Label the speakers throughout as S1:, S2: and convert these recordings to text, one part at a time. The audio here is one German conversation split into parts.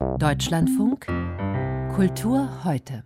S1: Deutschlandfunk Kultur heute.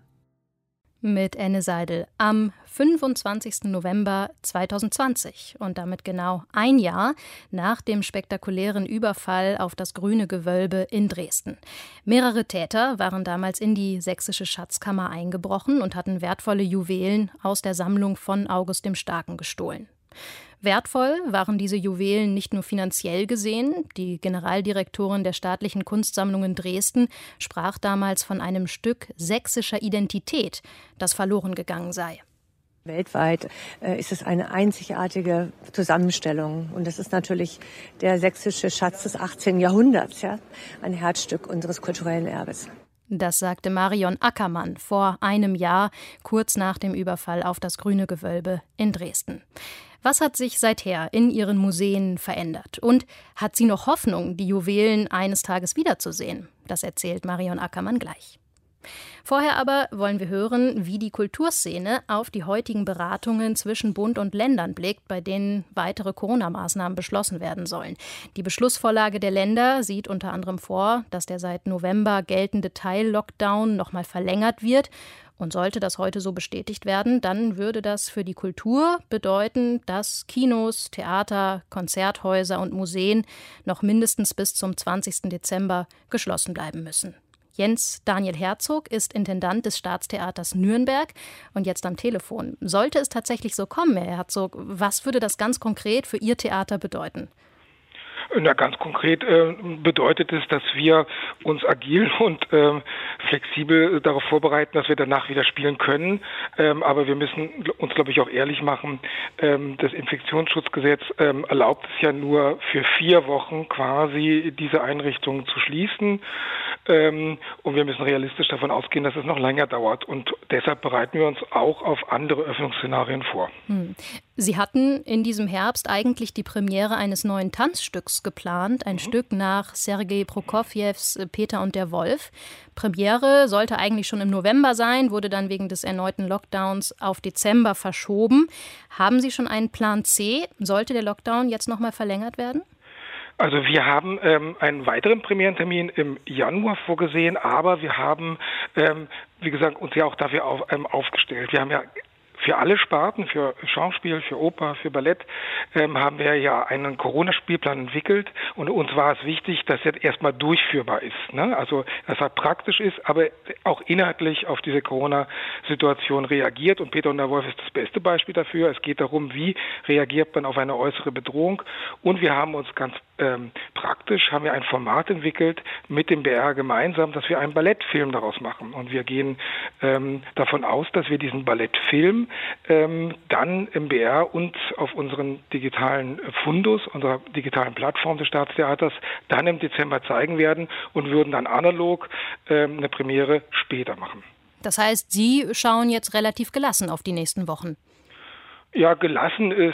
S2: Mit Enne Seidel am 25. November 2020 und damit genau ein Jahr nach dem spektakulären Überfall auf das Grüne Gewölbe in Dresden. Mehrere Täter waren damals in die sächsische Schatzkammer eingebrochen und hatten wertvolle Juwelen aus der Sammlung von August dem Starken gestohlen. Wertvoll waren diese Juwelen nicht nur finanziell gesehen. Die Generaldirektorin der Staatlichen Kunstsammlung in Dresden sprach damals von einem Stück sächsischer Identität, das verloren gegangen sei.
S3: Weltweit ist es eine einzigartige Zusammenstellung. Und das ist natürlich der sächsische Schatz des 18. Jahrhunderts, ja? Ein Herzstück unseres kulturellen Erbes.
S2: Das sagte Marion Ackermann vor einem Jahr, kurz nach dem Überfall auf das Grüne Gewölbe in Dresden. Was hat sich seither in ihren Museen verändert? Und hat sie noch Hoffnung, die Juwelen eines Tages wiederzusehen? Das erzählt Marion Ackermann gleich. Vorher aber wollen wir hören, wie die Kulturszene auf die heutigen Beratungen zwischen Bund und Ländern blickt, bei denen weitere Corona-Maßnahmen beschlossen werden sollen. Die Beschlussvorlage der Länder sieht unter anderem vor, dass der seit November geltende Teil-Lockdown nochmal verlängert wird. Und sollte das heute so bestätigt werden, dann würde das für die Kultur bedeuten, dass Kinos, Theater, Konzerthäuser und Museen noch mindestens bis zum 20. Dezember geschlossen bleiben müssen. Jens Daniel Herzog ist Intendant des Staatstheaters Nürnberg und jetzt am Telefon. Sollte es tatsächlich so kommen, Herr Herzog, was würde das ganz konkret für Ihr Theater bedeuten?
S4: Na, ganz konkret bedeutet es, dass wir uns agil und flexibel darauf vorbereiten, dass wir danach wieder spielen können. Aber wir müssen uns, glaube ich, auch ehrlich machen. Das Infektionsschutzgesetz erlaubt es ja nur für 4 Wochen quasi, diese Einrichtungen zu schließen. Und wir müssen realistisch davon ausgehen, dass es noch länger dauert. Und deshalb bereiten wir uns auch auf andere Öffnungsszenarien vor.
S2: Sie hatten in diesem Herbst eigentlich die Premiere eines neuen Tanzstücks geplant, ein Stück nach Sergei Prokofjews Peter und der Wolf. Premiere sollte eigentlich schon im November sein, wurde dann wegen des erneuten Lockdowns auf Dezember verschoben. Haben Sie schon einen Plan C? Sollte der Lockdown jetzt nochmal verlängert werden?
S4: Also wir haben einen weiteren Premierentermin im Januar vorgesehen, aber wir haben, wie gesagt, uns ja auch dafür aufgestellt. Wir haben ja für alle Sparten, für Schauspiel, für Oper, für Ballett, haben wir ja einen Corona-Spielplan entwickelt und uns war es wichtig, dass jetzt erstmal durchführbar ist. Ne? Also, dass er praktisch ist, aber auch inhaltlich auf diese Corona-Situation reagiert und Peter und der Wolf ist das beste Beispiel dafür. Es geht darum, wie reagiert man auf eine äußere Bedrohung und wir haben uns ganz praktisch, haben wir ein Format entwickelt mit dem BR gemeinsam, dass wir einen Ballettfilm daraus machen und wir gehen davon aus, dass wir diesen Ballettfilm dann im BR und auf unseren digitalen Fundus, unserer digitalen Plattform des Staatstheaters, dann im Dezember zeigen werden und würden dann analog eine Premiere später machen.
S2: Das heißt, Sie schauen jetzt relativ gelassen auf die nächsten Wochen.
S4: Ja, gelassen ist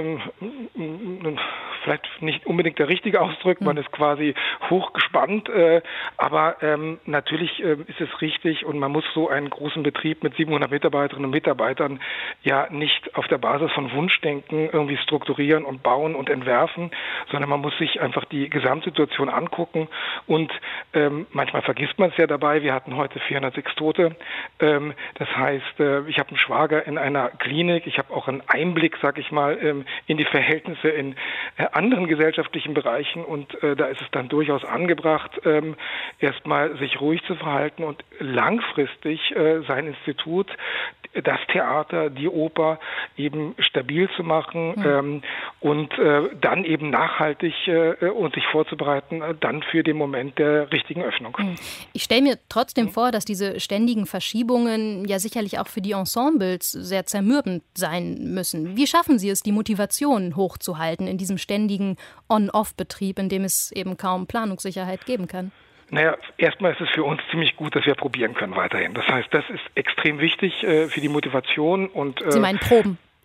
S4: vielleicht nicht unbedingt der richtige Ausdruck, man ist quasi hochgespannt, aber natürlich ist es richtig und man muss so einen großen Betrieb mit 700 Mitarbeiterinnen und Mitarbeitern ja nicht auf der Basis von Wunschdenken irgendwie strukturieren und bauen und entwerfen, sondern man muss sich einfach die Gesamtsituation angucken und manchmal vergisst man es ja dabei, wir hatten heute 406 Tote, das heißt, ich habe einen Schwager in einer Klinik, ich habe auch einen Einblick, sag ich mal, in die Verhältnisse in anderen gesellschaftlichen Bereichen und da ist es dann durchaus angebracht, erstmal sich ruhig zu verhalten und langfristig sein Institut, das Theater, die Oper eben stabil zu machen und dann eben nachhaltig und sich vorzubereiten, dann für den Moment der richtigen Öffnung.
S2: Ich stelle mir trotzdem vor, dass diese ständigen Verschiebungen ja sicherlich auch für die Ensembles sehr zermürbend sein müssen. Wie schaffen Sie es, die Motivation hochzuhalten in diesem ständigen On-Off-Betrieb, in dem es eben kaum Planungssicherheit geben kann?
S4: Naja, erstmal ist es für uns ziemlich gut, dass wir probieren können weiterhin. Das heißt, das ist extrem wichtig für die Motivation. Und
S2: Sie meinen Proben?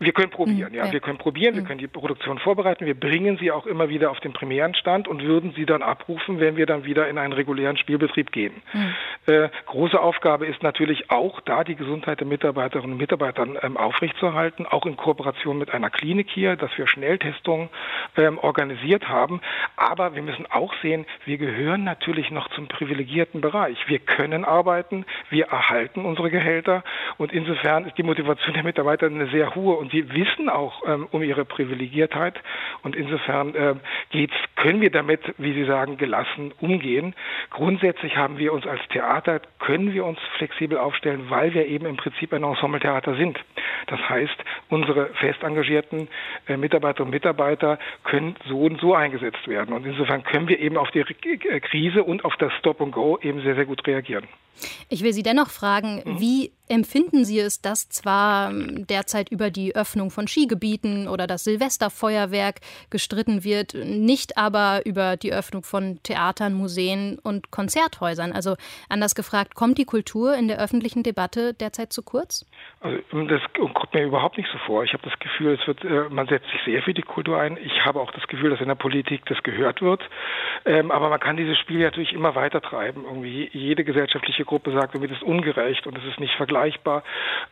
S4: Wir können probieren, ja. Wir können probieren, wir können die Produktion vorbereiten, wir bringen sie auch immer wieder auf den Premierenstand und würden sie dann abrufen, wenn wir dann wieder in einen regulären Spielbetrieb gehen. Große Aufgabe ist natürlich auch, da die Gesundheit der Mitarbeiterinnen und Mitarbeiter aufrechtzuerhalten, auch in Kooperation mit einer Klinik hier, dass wir Schnelltestungen organisiert haben. Aber wir müssen auch sehen, wir gehören natürlich noch zum privilegierten Bereich. Wir können arbeiten, wir erhalten unsere Gehälter und insofern ist die Motivation der Mitarbeiter eine sehr hohe und die wissen auch um ihre Privilegiertheit und insofern können wir damit, wie Sie sagen, gelassen umgehen. Grundsätzlich haben wir uns als Theater, können wir uns flexibel aufstellen, weil wir eben im Prinzip ein Ensembletheater sind. Das heißt, unsere fest engagierten Mitarbeiterinnen und Mitarbeiter können so und so eingesetzt werden und insofern können wir eben auf die Krise und auf das Stop and Go eben sehr, sehr gut reagieren.
S2: Ich will Sie dennoch fragen, wie empfinden Sie es, dass zwar derzeit über die Öffnung von Skigebieten oder das Silvesterfeuerwerk gestritten wird, nicht aber über die Öffnung von Theatern, Museen und Konzerthäusern? Also anders gefragt, kommt die Kultur in der öffentlichen Debatte derzeit zu kurz?
S4: Also das kommt mir überhaupt nicht so vor. Ich habe das Gefühl, man setzt sich sehr für die Kultur ein. Ich habe auch das Gefühl, dass in der Politik das gehört wird. Aber man kann dieses Spiel natürlich immer weiter treiben. Irgendwie jede gesellschaftliche Gruppe sagt, es ist ungerecht und es ist nicht vergleichbar.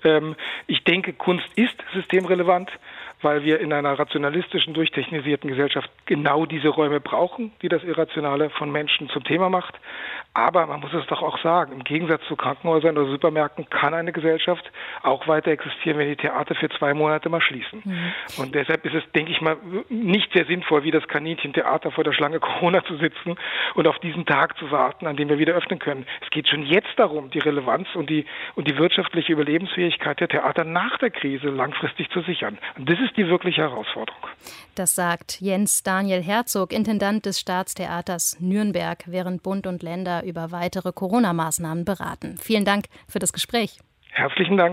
S4: Ich denke, Kunst ist systemrelevant, weil wir in einer rationalistischen, durchtechnisierten Gesellschaft genau diese Räume brauchen, die das Irrationale von Menschen zum Thema macht. Aber man muss es doch auch sagen, im Gegensatz zu Krankenhäusern oder Supermärkten kann eine Gesellschaft auch weiter existieren, wenn die Theater für 2 Monate mal schließen. Und deshalb ist es, denke ich mal, nicht sehr sinnvoll, wie das Kaninchen-Theater vor der Schlange Corona zu sitzen und auf diesen Tag zu warten, an dem wir wieder öffnen können. Es geht schon jetzt darum, die Relevanz und die wirtschaftliche Überlebensfähigkeit der Theater nach der Krise langfristig zu sichern. Und das ist die wirkliche Herausforderung.
S2: Das sagt Jens Daniel Herzog, Intendant des Staatstheaters Nürnberg, während Bund und Länder über weitere Corona-Maßnahmen beraten. Vielen Dank für das Gespräch.
S4: Herzlichen Dank.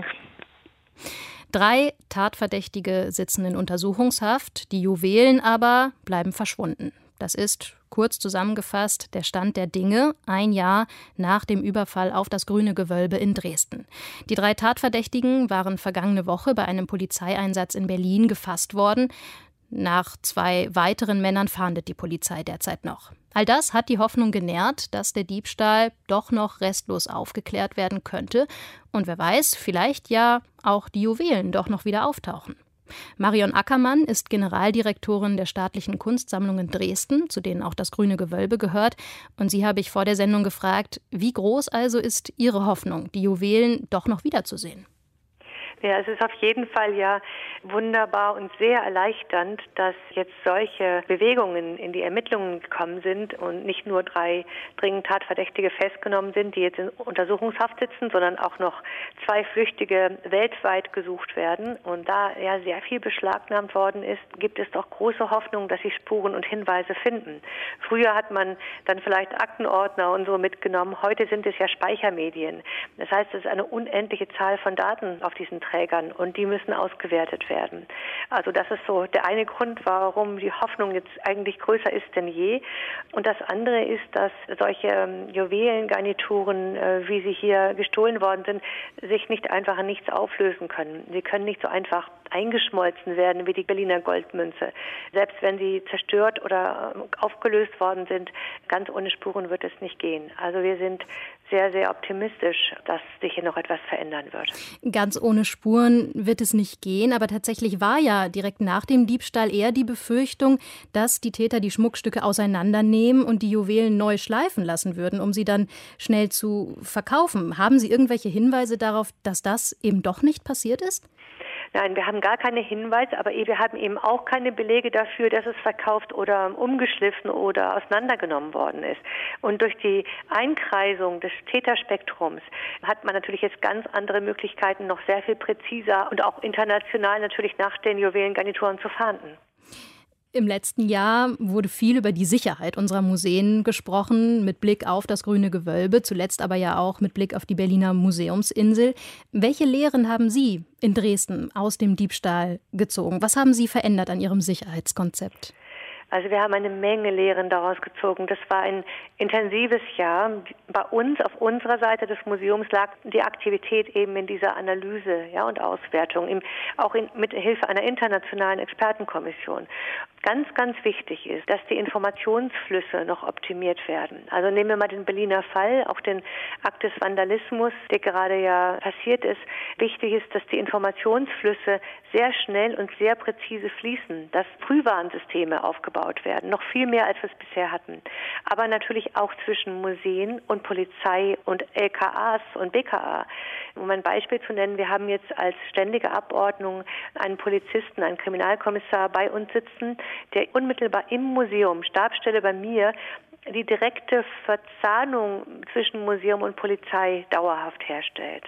S2: 3 Tatverdächtige sitzen in Untersuchungshaft, die Juwelen aber bleiben verschwunden. Das ist, kurz zusammengefasst, der Stand der Dinge, ein Jahr nach dem Überfall auf das Grüne Gewölbe in Dresden. Die 3 Tatverdächtigen waren vergangene Woche bei einem Polizeieinsatz in Berlin gefasst worden. Nach 2 weiteren Männern fahndet die Polizei derzeit noch. All das hat die Hoffnung genährt, dass der Diebstahl doch noch restlos aufgeklärt werden könnte. Und wer weiß, vielleicht ja auch die Juwelen doch noch wieder auftauchen. Marion Ackermann ist Generaldirektorin der Staatlichen Kunstsammlung in Dresden, zu denen auch das Grüne Gewölbe gehört. Und sie habe ich vor der Sendung gefragt, wie groß also ist Ihre Hoffnung, die Juwelen doch noch wiederzusehen?
S3: Ja, es ist auf jeden Fall ja wunderbar und sehr erleichternd, dass jetzt solche Bewegungen in die Ermittlungen gekommen sind und nicht nur 3 dringend Tatverdächtige festgenommen sind, die jetzt in Untersuchungshaft sitzen, sondern auch noch 2 Flüchtige weltweit gesucht werden. Und da ja sehr viel beschlagnahmt worden ist, gibt es doch große Hoffnung, dass sie Spuren und Hinweise finden. Früher hat man dann vielleicht Aktenordner und so mitgenommen. Heute sind es ja Speichermedien. Das heißt, es ist eine unendliche Zahl von Daten auf diesen Trägern und die müssen ausgewertet werden. Also das ist so der eine Grund, warum die Hoffnung jetzt eigentlich größer ist denn je. Und das andere ist, dass solche Juwelengarnituren, wie sie hier gestohlen worden sind, sich nicht einfach in nichts auflösen können. Sie können nicht so einfach eingeschmolzen werden wie die Berliner Goldmünze. Selbst wenn sie zerstört oder aufgelöst worden sind, ganz ohne Spuren wird es nicht gehen. Also wir sind sehr, sehr optimistisch, dass sich hier noch etwas verändern wird.
S2: Ganz ohne Spuren wird es nicht gehen, aber tatsächlich war ja direkt nach dem Diebstahl eher die Befürchtung, dass die Täter die Schmuckstücke auseinandernehmen und die Juwelen neu schleifen lassen würden, um sie dann schnell zu verkaufen. Haben Sie irgendwelche Hinweise darauf, dass das eben doch nicht passiert ist?
S3: Nein, wir haben gar keine Hinweise, aber wir haben eben auch keine Belege dafür, dass es verkauft oder umgeschliffen oder auseinandergenommen worden ist. Und durch die Einkreisung des Täterspektrums hat man natürlich jetzt ganz andere Möglichkeiten, noch sehr viel präziser und auch international natürlich nach den Juwelengarnituren zu fahnden.
S2: Im letzten Jahr wurde viel über die Sicherheit unserer Museen gesprochen, mit Blick auf das Grüne Gewölbe, zuletzt aber ja auch mit Blick auf die Berliner Museumsinsel. Welche Lehren haben Sie in Dresden aus dem Diebstahl gezogen? Was haben Sie verändert an Ihrem Sicherheitskonzept?
S3: Also wir haben eine Menge Lehren daraus gezogen. Das war ein intensives Jahr. Bei uns, auf unserer Seite des Museums, lag die Aktivität eben in dieser Analyse, ja, und Auswertung, mit Hilfe einer internationalen Expertenkommission. Ganz, ganz wichtig ist, dass die Informationsflüsse noch optimiert werden. Also nehmen wir mal den Berliner Fall, auch den Akt des Vandalismus, der gerade ja passiert ist. Wichtig ist, dass die Informationsflüsse sehr schnell und sehr präzise fließen, dass Frühwarnsysteme aufgebaut werden, noch viel mehr, als wir es bisher hatten. Aber natürlich auch zwischen Museen und Polizei und LKAs und BKA. Um ein Beispiel zu nennen, wir haben jetzt als ständige Abordnung einen Polizisten, einen Kriminalkommissar bei uns sitzen, der unmittelbar im Museum, Stabsstelle bei mir, die direkte Verzahnung zwischen Museum und Polizei dauerhaft herstellt.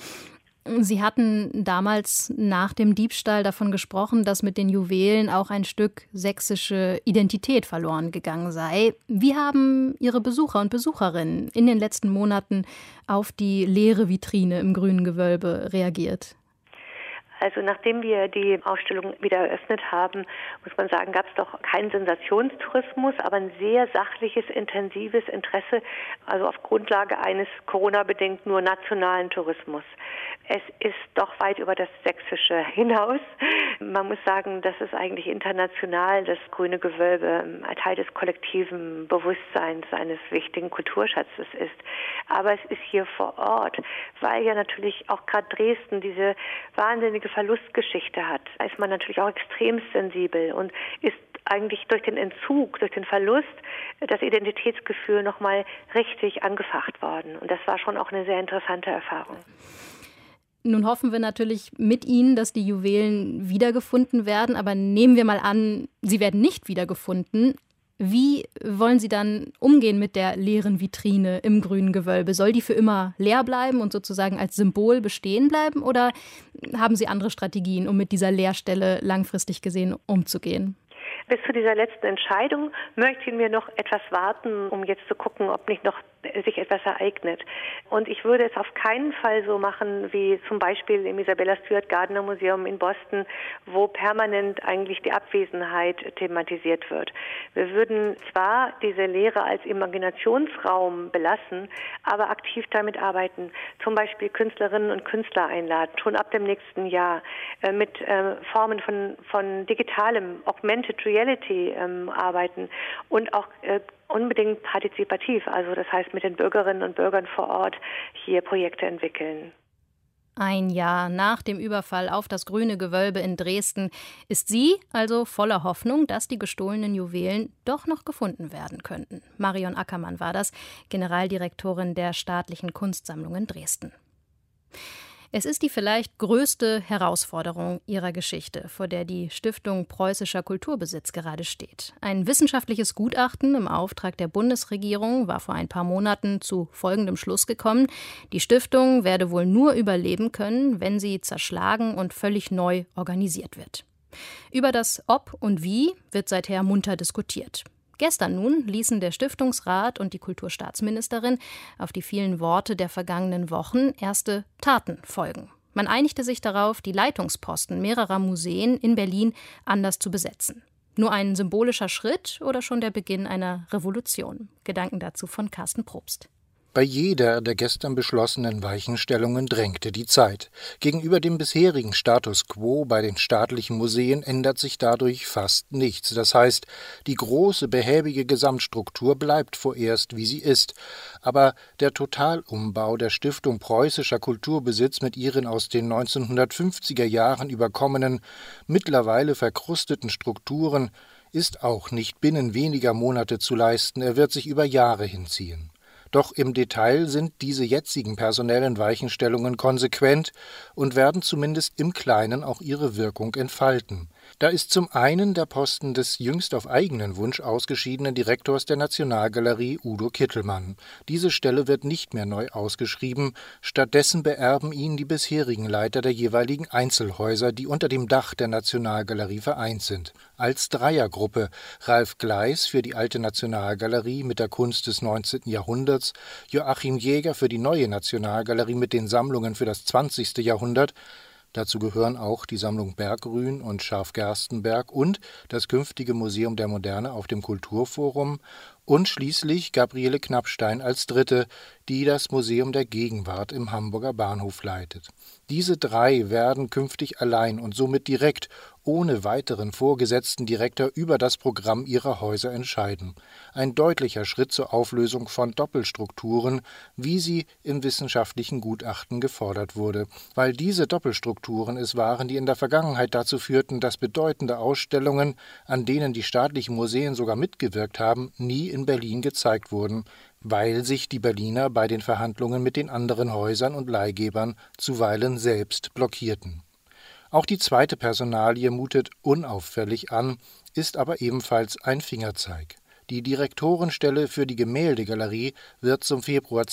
S2: Sie hatten damals nach dem Diebstahl davon gesprochen, dass mit den Juwelen auch ein Stück sächsische Identität verloren gegangen sei. Wie haben Ihre Besucher und Besucherinnen in den letzten Monaten auf die leere Vitrine im Grünen Gewölbe reagiert?
S3: Also nachdem wir die Ausstellung wieder eröffnet haben, muss man sagen, gab es doch keinen Sensationstourismus, aber ein sehr sachliches, intensives Interesse, also auf Grundlage eines Corona-bedingt nur nationalen Tourismus. Es ist doch weit über das Sächsische hinaus. Man muss sagen, dass es eigentlich international das Grüne Gewölbe ein Teil des kollektiven Bewusstseins eines wichtigen Kulturschatzes ist. Aber es ist hier vor Ort, weil ja natürlich auch gerade Dresden diese wahnsinnige Verlustgeschichte hat. Da ist man natürlich auch extrem sensibel und ist eigentlich durch den Entzug, durch den Verlust, das Identitätsgefühl nochmal richtig angefacht worden. Und das war schon auch eine sehr interessante Erfahrung.
S2: Nun hoffen wir natürlich mit Ihnen, dass die Juwelen wiedergefunden werden. Aber nehmen wir mal an, sie werden nicht wiedergefunden. Wie wollen Sie dann umgehen mit der leeren Vitrine im Grünen Gewölbe? Soll die für immer leer bleiben und sozusagen als Symbol bestehen bleiben? Oder haben Sie andere Strategien, um mit dieser Leerstelle langfristig gesehen umzugehen?
S3: Bis zu dieser letzten Entscheidung möchten wir noch etwas warten, um jetzt zu gucken, ob nicht noch sich etwas ereignet. Und ich würde es auf keinen Fall so machen, wie zum Beispiel im Isabella Stewart Gardner Museum in Boston, wo permanent eigentlich die Abwesenheit thematisiert wird. Wir würden zwar diese Lehre als Imaginationsraum belassen, aber aktiv damit arbeiten. Zum Beispiel Künstlerinnen und Künstler einladen, schon ab dem nächsten Jahr, mit Formen von digitalem, Augmented Reality arbeiten und auch unbedingt partizipativ, also das heißt mit den Bürgerinnen und Bürgern vor Ort hier Projekte entwickeln.
S2: Ein Jahr nach dem Überfall auf das Grüne Gewölbe in Dresden ist sie also voller Hoffnung, dass die gestohlenen Juwelen doch noch gefunden werden könnten. Marion Ackermann war das, Generaldirektorin der Staatlichen Kunstsammlung in Dresden. Es ist die vielleicht größte Herausforderung ihrer Geschichte, vor der die Stiftung Preußischer Kulturbesitz gerade steht. Ein wissenschaftliches Gutachten im Auftrag der Bundesregierung war vor ein paar Monaten zu folgendem Schluss gekommen: Die Stiftung werde wohl nur überleben können, wenn sie zerschlagen und völlig neu organisiert wird. Über das Ob und Wie wird seither munter diskutiert. Gestern nun ließen der Stiftungsrat und die Kulturstaatsministerin auf die vielen Worte der vergangenen Wochen erste Taten folgen. Man einigte sich darauf, die Leitungsposten mehrerer Museen in Berlin anders zu besetzen. Nur ein symbolischer Schritt oder schon der Beginn einer Revolution? Gedanken dazu von Carsten Probst.
S5: Bei jeder der gestern beschlossenen Weichenstellungen drängte die Zeit. Gegenüber dem bisherigen Status quo bei den staatlichen Museen ändert sich dadurch fast nichts. Das heißt, die große, behäbige Gesamtstruktur bleibt vorerst, wie sie ist. Aber der Totalumbau der Stiftung Preußischer Kulturbesitz mit ihren aus den 1950er Jahren überkommenen, mittlerweile verkrusteten Strukturen ist auch nicht binnen weniger Monate zu leisten. Er wird sich über Jahre hinziehen. Doch im Detail sind diese jetzigen personellen Weichenstellungen konsequent und werden zumindest im Kleinen auch ihre Wirkung entfalten. Da ist zum einen der Posten des jüngst auf eigenen Wunsch ausgeschiedenen Direktors der Nationalgalerie Udo Kittelmann. Diese Stelle wird nicht mehr neu ausgeschrieben, stattdessen beerben ihn die bisherigen Leiter der jeweiligen Einzelhäuser, die unter dem Dach der Nationalgalerie vereint sind. Als Dreiergruppe: Ralf Gleis für die alte Nationalgalerie mit der Kunst des 19. Jahrhunderts, Joachim Jäger für die neue Nationalgalerie mit den Sammlungen für das 20. Jahrhundert, Dazu gehören auch die Sammlung Bergrün und Scharfgerstenberg und das künftige Museum der Moderne auf dem Kulturforum und schließlich Gabriele Knappstein als Dritte, die das Museum der Gegenwart im Hamburger Bahnhof leitet. Diese 3 werden künftig allein und somit direkt, ohne weiteren vorgesetzten Direktor, über das Programm ihrer Häuser entscheiden. Ein deutlicher Schritt zur Auflösung von Doppelstrukturen, wie sie im wissenschaftlichen Gutachten gefordert wurde, weil diese Doppelstrukturen es waren, die in der Vergangenheit dazu führten, dass bedeutende Ausstellungen, an denen die staatlichen Museen sogar mitgewirkt haben, nie in Berlin gezeigt wurden, weil sich die Berliner bei den Verhandlungen mit den anderen Häusern und Leihgebern zuweilen selbst blockierten. Auch die zweite Personalie mutet unauffällig an, ist aber ebenfalls ein Fingerzeig. Die Direktorenstelle für die Gemäldegalerie wird zum Februar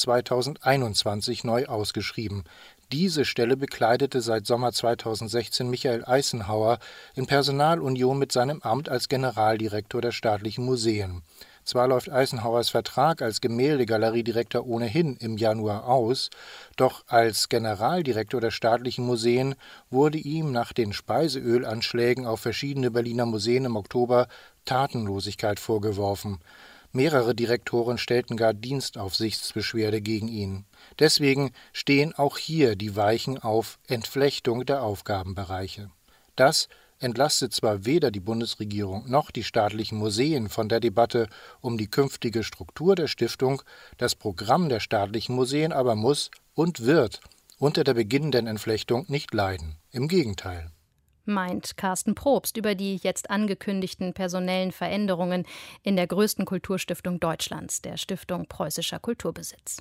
S5: 2021 neu ausgeschrieben. Diese Stelle bekleidete seit Sommer 2016 Michael Eisenhauer in Personalunion mit seinem Amt als Generaldirektor der staatlichen Museen. Zwar läuft Eisenhauers Vertrag als Gemäldegaleriedirektor ohnehin im Januar aus, doch als Generaldirektor der staatlichen Museen wurde ihm nach den Speiseölanschlägen auf verschiedene Berliner Museen im Oktober Tatenlosigkeit vorgeworfen. Mehrere Direktoren stellten gar Dienstaufsichtsbeschwerde gegen ihn. Deswegen stehen auch hier die Weichen auf Entflechtung der Aufgabenbereiche. Das entlastet zwar weder die Bundesregierung noch die staatlichen Museen von der Debatte um die künftige Struktur der Stiftung, das Programm der staatlichen Museen aber muss und wird unter der beginnenden Entflechtung nicht leiden. Im Gegenteil.
S2: Meint Carsten Probst über die jetzt angekündigten personellen Veränderungen in der größten Kulturstiftung Deutschlands, der Stiftung Preußischer Kulturbesitz.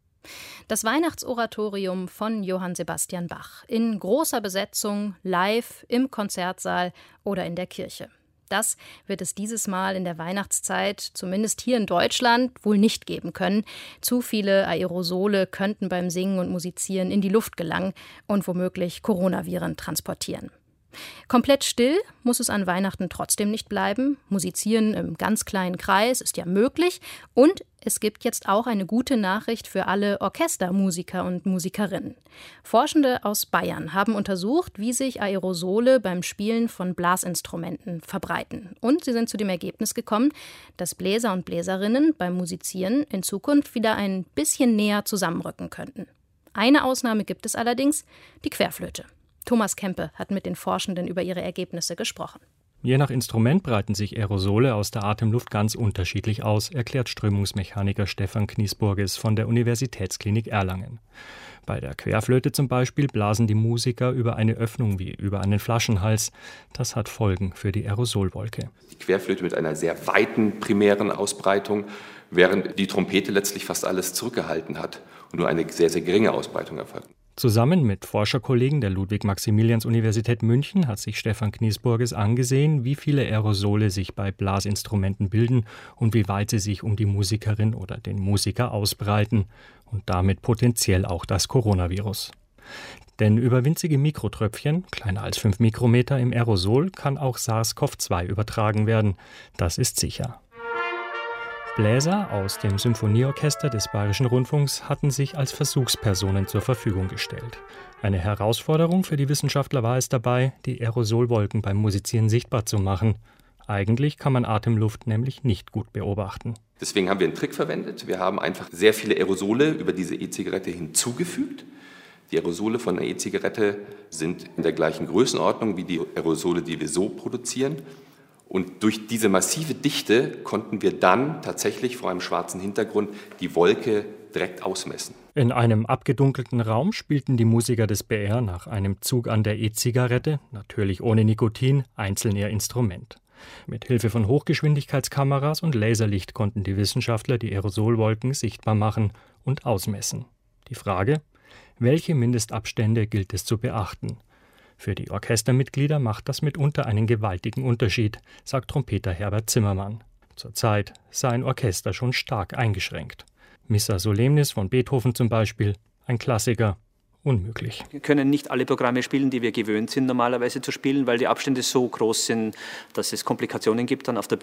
S2: Das Weihnachtsoratorium von Johann Sebastian Bach in großer Besetzung, live im Konzertsaal oder in der Kirche. Das wird es dieses Mal in der Weihnachtszeit, zumindest hier in Deutschland, wohl nicht geben können. Zu viele Aerosole könnten beim Singen und Musizieren in die Luft gelangen und womöglich Coronaviren transportieren. Komplett still muss es an Weihnachten trotzdem nicht bleiben. Musizieren im ganz kleinen Kreis ist ja möglich. Und es gibt jetzt auch eine gute Nachricht für alle Orchestermusiker und Musikerinnen. Forschende aus Bayern haben untersucht, wie sich Aerosole beim Spielen von Blasinstrumenten verbreiten. Und sie sind zu dem Ergebnis gekommen, dass Bläser und Bläserinnen beim Musizieren in Zukunft wieder ein bisschen näher zusammenrücken könnten. Eine Ausnahme gibt es allerdings, die Querflöte. Thomas Kempe hat mit den Forschenden über ihre Ergebnisse gesprochen.
S6: Je nach Instrument breiten sich Aerosole aus der Atemluft ganz unterschiedlich aus, erklärt Strömungsmechaniker Stefan Kniesburges von der Universitätsklinik Erlangen. Bei der Querflöte zum Beispiel blasen die Musiker über eine Öffnung wie über einen Flaschenhals. Das hat Folgen für die Aerosolwolke.
S7: Die Querflöte mit einer sehr weiten primären Ausbreitung, während die Trompete letztlich fast alles zurückgehalten hat und nur eine sehr, sehr geringe Ausbreitung erfolgt.
S6: Zusammen mit Forscherkollegen der Ludwig-Maximilians-Universität München hat sich Stefan Kniesburges angesehen, wie viele Aerosole sich bei Blasinstrumenten bilden und wie weit sie sich um die Musikerin oder den Musiker ausbreiten und damit potenziell auch das Coronavirus. Denn über winzige Mikrotröpfchen, kleiner als 5 Mikrometer im Aerosol, kann auch SARS-CoV-2 übertragen werden. Das ist sicher. Bläser aus dem Symphonieorchester des Bayerischen Rundfunks hatten sich als Versuchspersonen zur Verfügung gestellt. Eine Herausforderung für die Wissenschaftler war es dabei, die Aerosolwolken beim Musizieren sichtbar zu machen. Eigentlich kann man Atemluft nämlich nicht gut beobachten.
S7: Deswegen haben wir einen Trick verwendet. Wir haben einfach sehr viele Aerosole über diese E-Zigarette hinzugefügt. Die Aerosole von der E-Zigarette sind in der gleichen Größenordnung wie die Aerosole, die wir so produzieren. Und durch diese massive Dichte konnten wir dann tatsächlich vor einem schwarzen Hintergrund die Wolke direkt ausmessen.
S6: In einem abgedunkelten Raum spielten die Musiker des BR nach einem Zug an der E-Zigarette, natürlich ohne Nikotin, einzeln ihr Instrument. Mit Hilfe von Hochgeschwindigkeitskameras und Laserlicht konnten die Wissenschaftler die Aerosolwolken sichtbar machen und ausmessen. Die Frage: Welche Mindestabstände gilt es zu beachten? Für die Orchestermitglieder macht das mitunter einen gewaltigen Unterschied, sagt Trompeter Herbert Zimmermann. Zurzeit sei ein Orchester schon stark eingeschränkt. Missa Solemnis von Beethoven zum Beispiel, ein Klassiker, unmöglich.
S8: Wir können nicht alle Programme spielen, die wir gewöhnt sind normalerweise zu spielen, weil die Abstände so groß sind, dass es Komplikationen gibt dann auf der Bühne.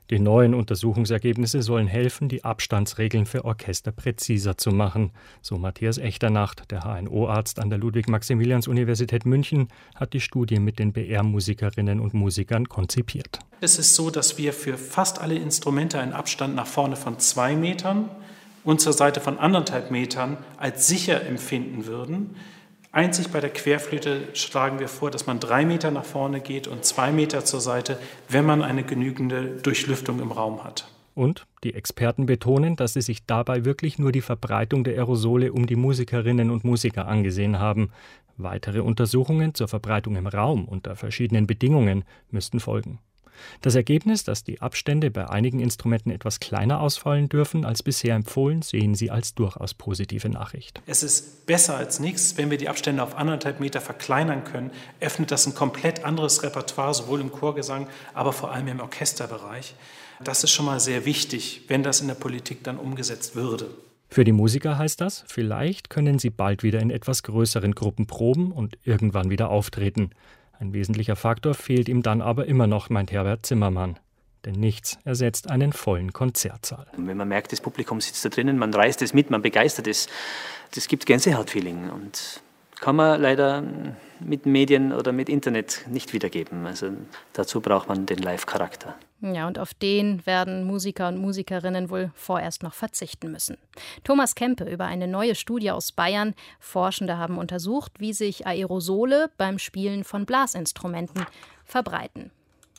S6: Die neuen Untersuchungsergebnisse sollen helfen, die Abstandsregeln für Orchester präziser zu machen. So Matthias Echternacht, der HNO-Arzt an der Ludwig-Maximilians-Universität München, hat die Studie mit den BR-Musikerinnen und Musikern konzipiert.
S9: Es ist so, dass wir für fast alle Instrumente einen Abstand nach vorne von 2 Metern und zur Seite von 1,5 Metern als sicher empfinden würden. Einzig bei der Querflöte schlagen wir vor, dass man 3 Meter nach vorne geht und 2 Meter zur Seite, wenn man eine genügende Durchlüftung im Raum hat.
S6: Und die Experten betonen, dass sie sich dabei wirklich nur die Verbreitung der Aerosole um die Musikerinnen und Musiker angesehen haben. Weitere Untersuchungen zur Verbreitung im Raum unter verschiedenen Bedingungen müssten folgen. Das Ergebnis, dass die Abstände bei einigen Instrumenten etwas kleiner ausfallen dürfen als bisher empfohlen, sehen sie als durchaus positive Nachricht.
S9: Es ist besser als nichts. Wenn wir die Abstände auf 1,5 Meter verkleinern können, öffnet das ein komplett anderes Repertoire, sowohl im Chorgesang, aber vor allem im Orchesterbereich. Das ist schon mal sehr wichtig, wenn das in der Politik dann umgesetzt würde.
S6: Für die Musiker heißt das, vielleicht können sie bald wieder in etwas größeren Gruppen proben und irgendwann wieder auftreten. Ein wesentlicher Faktor fehlt ihm dann aber immer noch, meint Herbert Zimmermann. Denn nichts ersetzt einen vollen Konzertsaal.
S8: Wenn man merkt, das Publikum sitzt da drinnen, man reißt es mit, man begeistert es, das gibt Gänsehautfeeling und kann man leider mit Medien oder mit Internet nicht wiedergeben. Also dazu braucht man den Live-Charakter.
S2: Ja, und auf den werden Musiker und Musikerinnen wohl vorerst noch verzichten müssen. Thomas Kempe über eine neue Studie aus Bayern. Forschende haben untersucht, wie sich Aerosole beim Spielen von Blasinstrumenten verbreiten.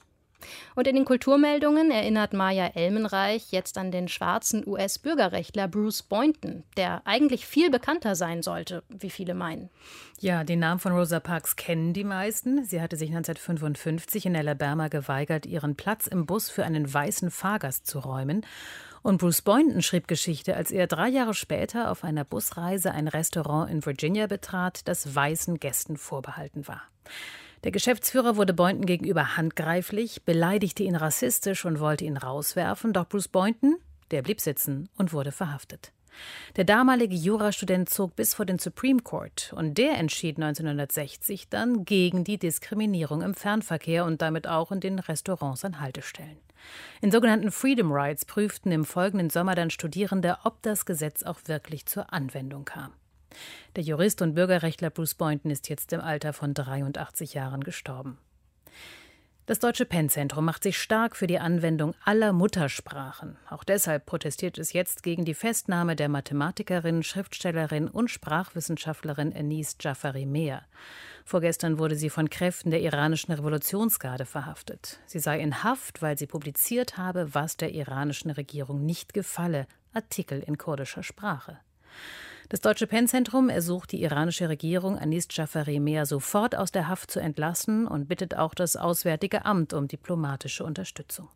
S2: Und in den Kulturmeldungen erinnert Maja Elmenreich jetzt an den schwarzen US-Bürgerrechtler Bruce Boynton, der eigentlich viel bekannter sein sollte, wie viele meinen.
S1: Ja, den Namen von Rosa Parks kennen die meisten. Sie hatte sich 1955 in Alabama geweigert, ihren Platz im Bus für einen weißen Fahrgast zu räumen. Und Bruce Boynton schrieb Geschichte, als er 3 Jahre später auf einer Busreise ein Restaurant in Virginia betrat, das weißen Gästen vorbehalten war. Der Geschäftsführer wurde Boynton gegenüber handgreiflich, beleidigte ihn rassistisch und wollte ihn rauswerfen. Doch Bruce Boynton, der blieb sitzen und wurde verhaftet. Der damalige Jurastudent zog bis vor den Supreme Court und der entschied 1960 dann gegen die Diskriminierung im Fernverkehr und damit auch in den Restaurants an Haltestellen. In sogenannten Freedom Rides prüften im folgenden Sommer dann Studierende, ob das Gesetz auch wirklich zur Anwendung kam. Der Jurist und Bürgerrechtler Bruce Boynton ist jetzt im Alter von 83 Jahren gestorben. Das Deutsche Penn-Zentrum macht sich stark für die Anwendung aller Muttersprachen. Auch deshalb protestiert es jetzt gegen die Festnahme der Mathematikerin, Schriftstellerin und Sprachwissenschaftlerin Anis Jafari-Mehr. Vorgestern wurde sie von Kräften der iranischen Revolutionsgarde verhaftet. Sie sei in Haft, weil sie publiziert habe, was der iranischen Regierung nicht gefalle, Artikel in kurdischer Sprache. Das Deutsche Penn-Zentrum ersucht die iranische Regierung, Anis Jafari-Mehr sofort aus der Haft zu entlassen und bittet auch das Auswärtige Amt um diplomatische Unterstützung.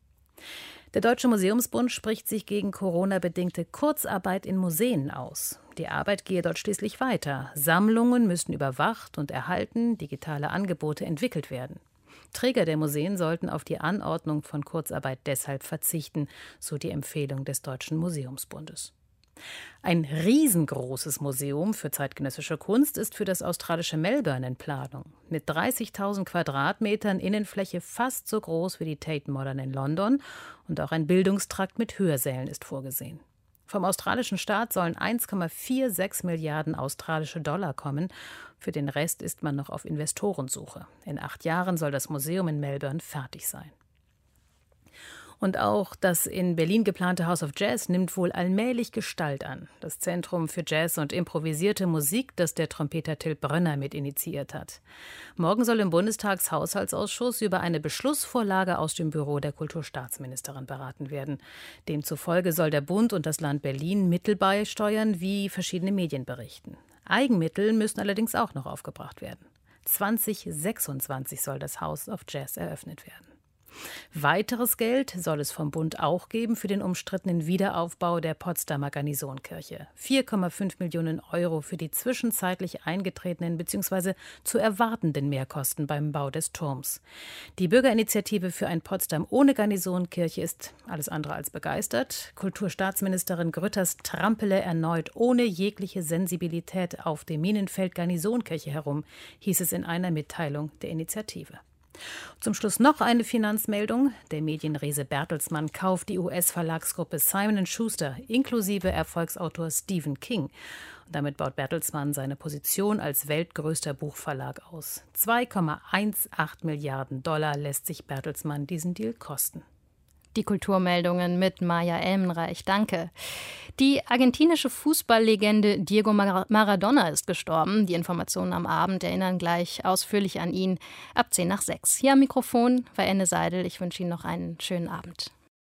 S1: Der Deutsche Museumsbund spricht sich gegen Corona-bedingte Kurzarbeit in Museen aus. Die Arbeit gehe dort schließlich weiter. Sammlungen müssten überwacht und erhalten, digitale Angebote entwickelt werden. Träger der Museen sollten auf die Anordnung von Kurzarbeit deshalb verzichten, so die Empfehlung des Deutschen Museumsbundes. Ein riesengroßes Museum für zeitgenössische Kunst ist für das australische Melbourne in Planung. Mit 30.000 Quadratmetern Innenfläche fast so groß wie die Tate Modern in London und auch ein Bildungstrakt mit Hörsälen ist vorgesehen. Vom australischen Staat sollen 1,46 Milliarden australische Dollar kommen. Für den Rest ist man noch auf Investorensuche. In 8 Jahren soll das Museum in Melbourne fertig sein. Und auch das in Berlin geplante House of Jazz nimmt wohl allmählich Gestalt an. Das Zentrum für Jazz und improvisierte Musik, das der Trompeter Till Brönner mit initiiert hat. Morgen soll im Bundestagshaushaltsausschuss über eine Beschlussvorlage aus dem Büro der Kulturstaatsministerin beraten werden. Demzufolge soll der Bund und das Land Berlin Mittel beisteuern, wie verschiedene Medien berichten. Eigenmittel müssen allerdings auch noch aufgebracht werden. 2026 soll das House of Jazz eröffnet werden. Weiteres Geld soll es vom Bund auch geben für den umstrittenen Wiederaufbau der Potsdamer Garnisonkirche. 4,5 Millionen Euro für die zwischenzeitlich eingetretenen bzw. zu erwartenden Mehrkosten beim Bau des Turms. Die Bürgerinitiative für ein Potsdam ohne Garnisonkirche ist alles andere als begeistert. Kulturstaatsministerin Grütters trampele erneut ohne jegliche Sensibilität auf dem Minenfeld Garnisonkirche herum, hieß es in einer Mitteilung der Initiative. Zum Schluss noch eine Finanzmeldung. Der Medienriese Bertelsmann kauft die US-Verlagsgruppe Simon & Schuster inklusive Erfolgsautor Stephen King. Und damit baut Bertelsmann seine Position als weltgrößter Buchverlag aus. 2,18 Milliarden $ lässt sich Bertelsmann diesen Deal kosten.
S2: Die Kulturmeldungen mit Maja Elmenreich. Danke. Die argentinische Fußballlegende Diego Maradona ist gestorben. Die Informationen am Abend erinnern gleich ausführlich an ihn. Ab 5:10. Hier am Mikrofon war Enne Seidel. Ich wünsche Ihnen noch einen schönen Abend.